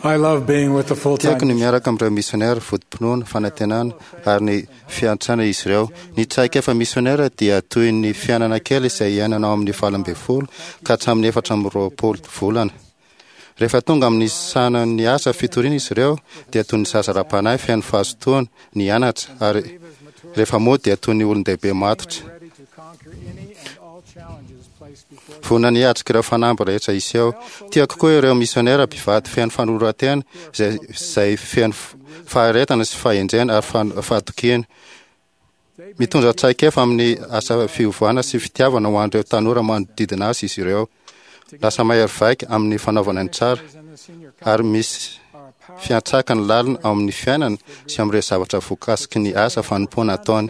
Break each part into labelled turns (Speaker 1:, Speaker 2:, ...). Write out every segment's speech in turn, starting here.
Speaker 1: I love being with the
Speaker 2: tiako ny
Speaker 1: full-time.
Speaker 2: miaraka amin'ireo misionnaire fodim-pinoana fanantenana ary ny fiantsana izy ireo. Ny traikefa misionnaire dia toy ny fianana kely izay iainanao amin'ny 20 ka hatramin'ny 420 volana. Rehefa tonga amin'ny sanan'ny asa fitoriana izy ireo dia toy ny zaza ra-panahy fiain'ny fahazotoana ny anatra, ary rehefa moa dia toy ny olon-dehibe matotra. Vonina ny atrika ireo fanamby rehetra izy eo. Tiako koa ireo misionnaire mpivady fiain'ny fanoloran-tena izay fiain'ny faharetana sy fahendrena ary fahatokiana. Mitondra traikefa amin'ny asa fiovoana sy fitiavana ho an'ireo tanora manodidina azy izy ireo. Lasa mahery vaika amin'ny fanaovana ny tsara ary misy fiantsaka ny lalina ao amin'ny fiainana sy amin'ireo zavatra voakasiky ny asa fanompoana ataony.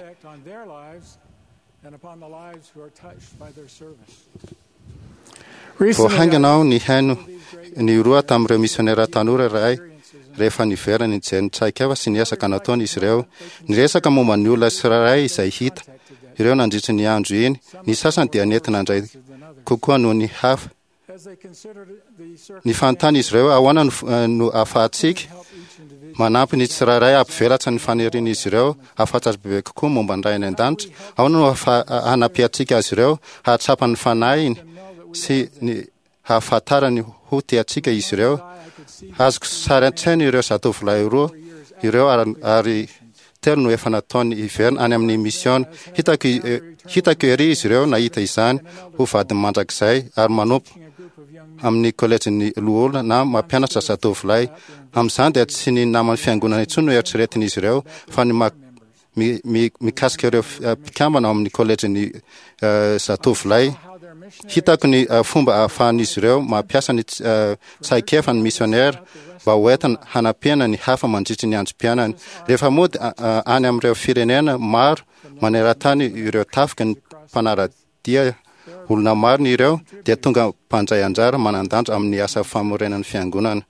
Speaker 2: Voahainganao ny haino ny roa tamin'ireo misionnaire tanora iray rehefa niverana nijery ny traikefa sy ny esaka nataony izy ireo. Ny resaka momba ny olona tsirairay izay hita ireo nandritry ny andro iny. Ny sasany dia nentina indray kokoa noho ny hafa. Ny fanontany izy ireo ahoana no ahafahantsika manampy ny tsirairay ampivelatra ny faniriana izy ireo ahafantsary bebe kokoa momba ny ray any an-danitra. Ahoana no hanapiatsika azy ireo hahatsapany fanahiny sy ny hahafantarany ho tiatsika izy ireo. Azoko sary an-tsaina ireo zatovolahy roa ireo ary telo no efa nataony hiverina any amin'ny mision. Hitako ery izy ireo nahita izany ho vadiny mandrakizay ary manompo amin'ny kolejin'ny loholona na mampianatra zatovolahy. Amin'izany dia tsy ny namany fiangonana intsony no eritreretin'izy ireo fa ny mikasika ireo mpikambana amin'ny kolejin'ny zatovolahy. Hitako ny fomba ahafahan'izy ireo mampiasa ny traikefa ny misionnaire mba hoentina hanampiana ny hafa mandritry ny androm-piainany. Rehefa mody any amin'ireo firenena maro maneran-tany ireo tafika ny mpanaradia olona maro ny ireo dia tonga mpandray anjara manan-danja amin'ny asa famorenan'ny fiangonana.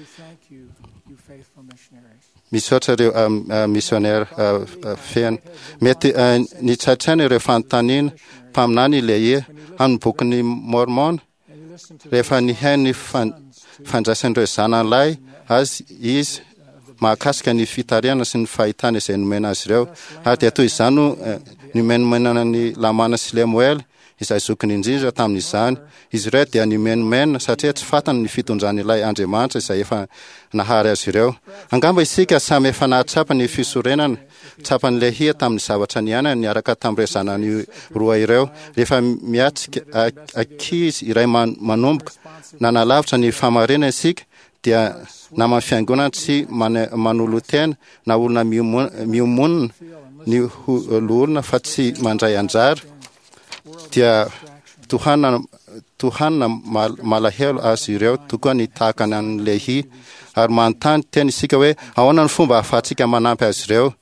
Speaker 2: Misaotra ireo misionnaire feno. Mety nitsaitsaina ireo fanontaniana mpaminany Leia amin'ny bokin'ny Mormona rehefa nihaino ny fandraisan'ireo zanan'lahy azy izy mahakasika ny fitariana sy ny fahitana izay nomena azy ireo. Ary dia toy izany no nimenomenana ny lamana sy Lemuel izay zokiny indrindra tamin'izany. Izy ireo dia nimenomenana satria tsy fantany ny fitondran'ilay Andriamanitra izay efa nahary azy ireo. Angamba isika samy efa nahatsapa ny fisorenana tsapany Lehia tamin'ny zavatra niainany niaraka tamin'ireo zanany roa ireo. Rehefa miatsika ankizy iray manomboka nanalavitra ny famarinana isika dia namany fiangonana tsy manolo tena na olona miomonina ny loholona fa tsy mandray anjara dia tohanina malahelo azy ireo tokoa ny tahakany an'ny Lehia. Ary manontany tena isika hoe ahoana ny fomba ahafahantsika manampy azy ireo.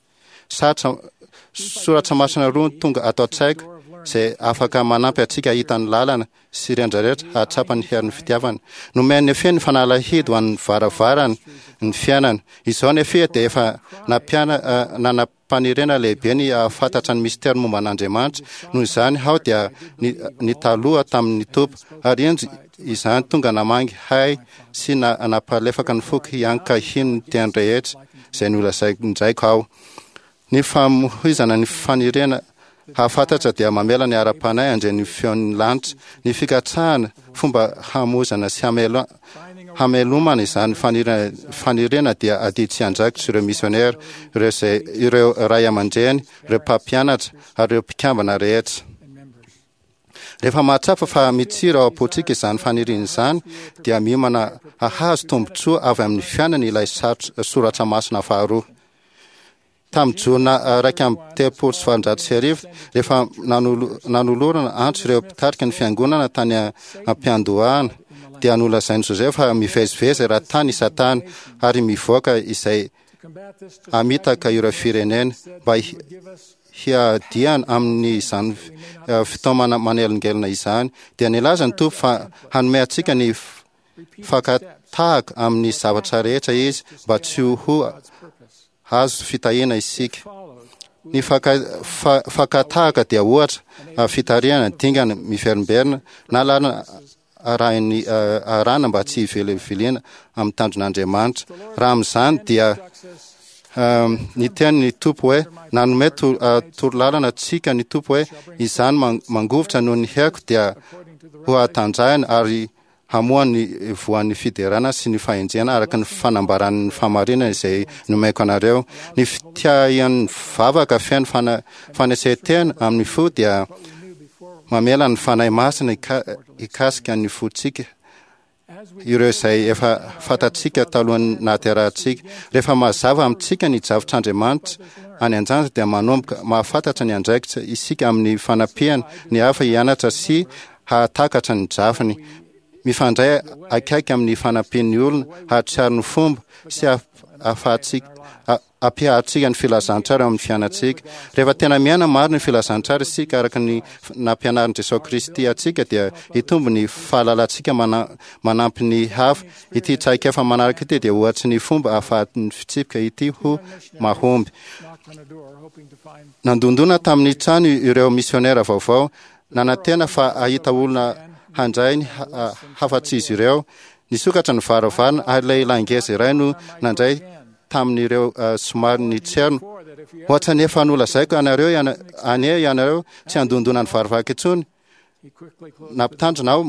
Speaker 2: Soratra masina roa tonga ato an-tsaiko izay afaka manampy atsika hahita ny lalana sy rendrarehetra hahatsapa ny herin'ny fitiavana. Nomeny nefe ny fanalahidy ho an'ny varavarana ny fiainana. Izao nefe dia efa nanam-panirena lehibe ny ahafantatra ny mistera momba an'Andriamanitra. Noho izany aho dia ny taloha tamin'ny topo ary indro izany tonga namangy hay sy napalefaka ny foky hiankahiny ny tiany rehetra izay nolazaiko indraiko aho. Ny famohizana ny fanirena hahafantatra dia mamela ny ara-panahy andre ny feon'ny lanitra. Ny fikatrahana fomba hamonjana sy hamelomana izany fanirena dia aditsy andraikitra ireo misionnaire, ireo ray aman-dreny, ireo mpampianatra ary ireo mpikambana rehetra. Rehefa mahatsapa fa mitsira ao am-potsika izany faniriana izany dia miomana ahazo tombotsoa avy amin'ny fiainana ilay soratra masina faharoa. Tamin'ny jona 1:30 rehefa nanolorana antso ireo mpitarika ny fiangonana tany am-piandohana dia nolazainy Josefa mivezivezy raha tany Satana ary mivoaka izay amitaka ireo firenena mba hiadiana amin'ny izany fitaomana manelongelina izany. Dia nilaza ny Tompo fa hanome antsika ny fakatahaka amin'ny zavatra rehetra izy mba tsy ho azo fitahina isika. Ny fakatahaka dia ohatra fitariana, dingana, miverimberina na lalina arahiny arana mba tsy hiveliveliana amin'ny tandron'Andriamanitra. Raha amin'izany dia ny teny ny tompo hoe nanome torolalana antsika ny tompo hoe izany mangovotra noho ny haiko dia ho atanjahana ary hamoany voan'ny fiderana sy ny fahenjena araka ny fanambaran'ny famarinana izay nomeko anareo. Ny fitiahan'ny vavaka feno fanesehantena amin'ny fo dia mamela ny fanahy masina hikasika ny fotsika ireo izay efa fantatsika talohan'ny nahaterahantsika. Rehefa mazava amintsika ny javotr'Andriamanitra any an-janja dia manomboka mahafantatra ny andraikitra isika amin'ny fanampiana ny hafa hianatra sy hahatakatra ny javony. Mifandray akaiky amin'ny fanampian'ny olona hahatsiaro ny fomba sy ampiahatsika ny filazantsara amin'ny fiainantsika. Rehefa tena miaina maro ny filazantsara isika araka ny nampianarin' Jesosy Kristy atsika dia hitombo ny fahalalantsika manampy ny hafa. Ity tsaika efa manaraka ity dia ohatsy ny fomba ahafahan'ny fitsipika ity ho mahomby. Nandondona tamin'ny trano ireo misionera vaovao, nanantena fa ahita olona handray ny hafa-tsy izy ireo. Nisokatra ny varavarana ary ilay langeza iray no nandray tamin'ireo somary ny tserno. Ohatra ny efa nolazaiko anareo ianareo tsy handondona ny varavaraky intsony. Nampitandronao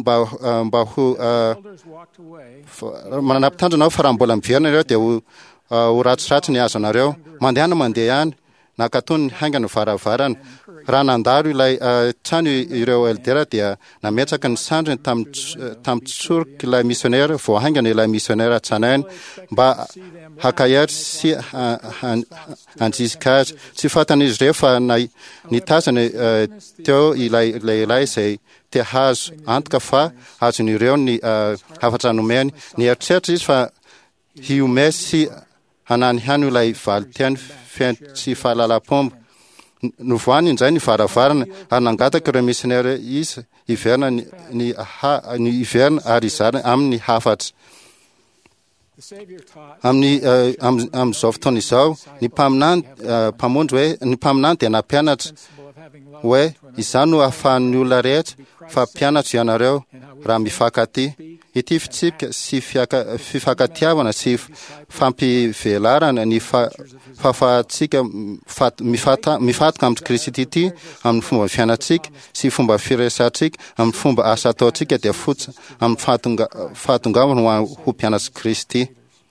Speaker 2: nampitandronao fa raha mbola miverina ireo dia ho ratsiratsy ny azo anareo. Mandehana mandeha ihany nakatony ny haingana varavarana. Raha nandaro ilay trano ireo eldera dia nametraka ny sandriny tamin'ny tsoroka ilay misionera vao haingana ilay misionera tsanainy mba hakaiatra sy handrisika azy. Tsy fantan'izy ireo fa nitazana teo ilay lehilahy izay te hazo antoka fa azon'ireo ny hafatra nomeny. Ny eritreritra izy fa hiome sy hanany hany ilay valy tiany feno tsy fahalalam-pomba. Novoany indray ny varavarana ary nangataka ireo misionera izy hiverina ny hiverina ary izany amin'ny hafatra. Amin'izao fotoana izao ny mpamonjy dia nampianatra hoe izany no ahafahan'ny olona rehetra fa mpianatra ianareo raha mifankaty. Ity fitsipika sy fifankatiavana sy fampivelarana ny fahafahantsika mifatoka amin'ny Kristy ity amin'ny fomba fiainantsika sy fomba firesantsika amin'ny fomba asa ataontsika dia fotsiny amin'ny fahatongavana ho mpianatry Kristy.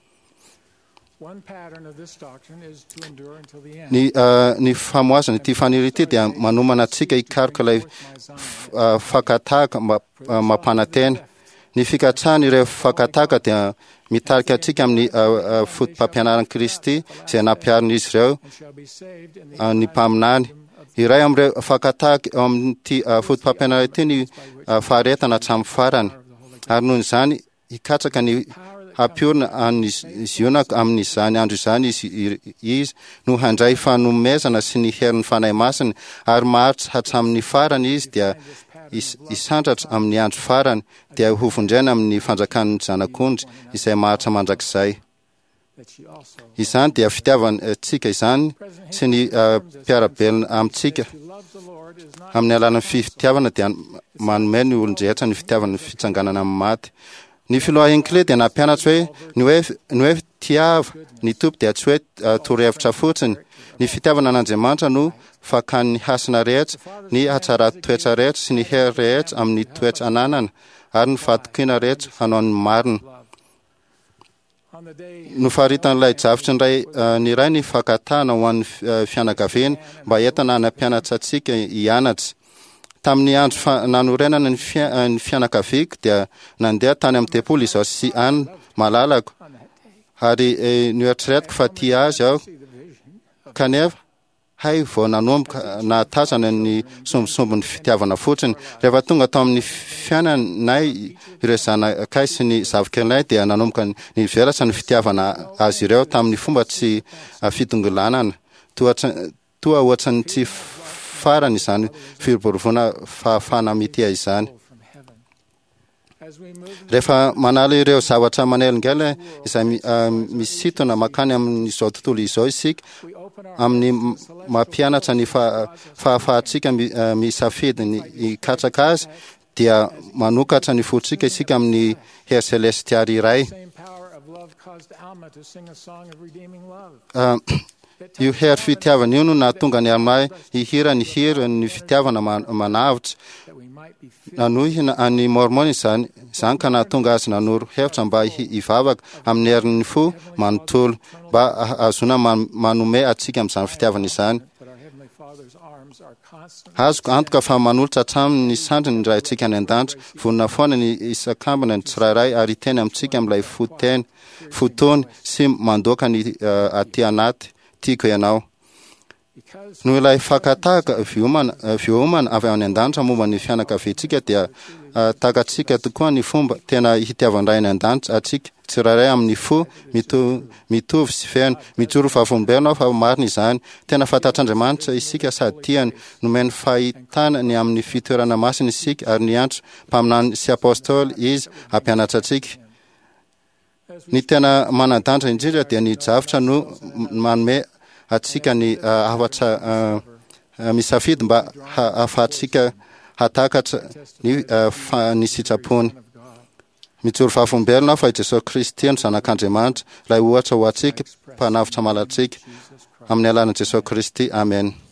Speaker 2: Ny famoazana ity faniri ity dia manomana antsika hikaroka ilay fankatahaka mampanantena. Ny fikatrahana ireo fankatahaka dia mitarika antsika amin'ny fotom-pampianaran'i Kristy izay nampiarin'izy ireo ny mpaminany. Iray amin'ireo fankatahaka eo amin'ity fotom-pampianarana ity ny faharetana hatramin'ny farany. Ary noho izany hikatraka ny hampiorina zionaka amin'izany andro izany izy no handray fanomezana sy ny herin'ny fanahy masina ary maharitra hatramin'ny farany izy dia isandratra amin'ny andro farany dia hovondraina amin'ny fanjakan'ny zanak'ondry izay maharitra mandrakizay. Izany dia fitiavantsika izany sy ny mpiarabelona amintsika. Amin'ny alalan'ny fitiavana dia manome ny olon-drehetra ny fitiavana ny fitsanganana amin'ny maty. Ny filoha Anglais dia nampianatra hoe ny hoe tiava ny tompo dia tsy hoe torohevitra fotsiny. Ny fitiavana an'Andriamanitra no fakan'ny hasina rehetra, ny hatsara-toetra rehetra sy ny hery rehetra amin'ny toetra ananana ary ny fahatokiana rehetra hanao ny marina. Nofaritan'ilay javitra ny iray ny fankatahana ho an'ny fianakaviana mba entana hanampianatra antsika hianatra. Tamin'ny andro nanorenana ny fianakaviako dia nandeha tany amin'ny Depoly izao sy any malalako ary noeritreretiko fa tia azy aho kanefa hay vao nanomboka nahatazana ny sombosombon'ny fitiavana fotsiny. Rehefa tonga tao amin'ny fiainanay ireo zanakay sy ny zavakelinay dia nanomboka ny velatra ny fitiavana azy ireo tamin'ny fomba tsy fitongolanana toa ohatrany tsy farany izany firoborofona fahafana mitia izany. Rehefa manala ireo zavatra manelingela izay misintona makany amin'izao tontolo izao isika amin'ny mampianatra ny fahafahantsika misafidy ny hikatraka azy dia manokatra ny fotsika isika amin'ny her celestiary iray. Io hery fitiavana io no nahatonga ny Alma hihira ny hira ny fitiavana manavitra nanohina any mormony izany ka nahatonga azy nanoro hevitra mba hivavaka amin'ny herin'ny fo manontolo mba azona manome atsika amin'izany fitiavana izany. Azoko antoka fa manolotra hatramin'ny ny sandriny ny raintsika any an-danitra vonona foana ny isakambana ny tsirairay ary teny amintsika amin'ilay fotony sy mandoaka ny aty anaty tiako ianao. No ilay fakatahaka fiomana avy any an-danitra momba ny fianakaviantsika dia takatsika tokoa ny fomba tena hitiavan-dray any an-danitra atsika tsirairay amin'ny fo mitovy sy feno mijoro vavolombelona fa marina izany. Tena fantatr'Andriamanitra isika sady tiany nomeny fahitana ny amin'ny fitoerana masina isika ary niantso mpaminany sy apôstôly izy hampianatra atsika. Ny tena manadanja indrindra dia ny javitra no manome atsika ny afatra misafidy mba ahafahantsika hatakatra ny sitrapony. Mijoro vavolombelona fa i Jesosy Kristy no zanak'Andriamanitra, ilay ohatra ho atsika mpanavitra malatsika amin'ny alalan'i Jesosy Kristy. Amen.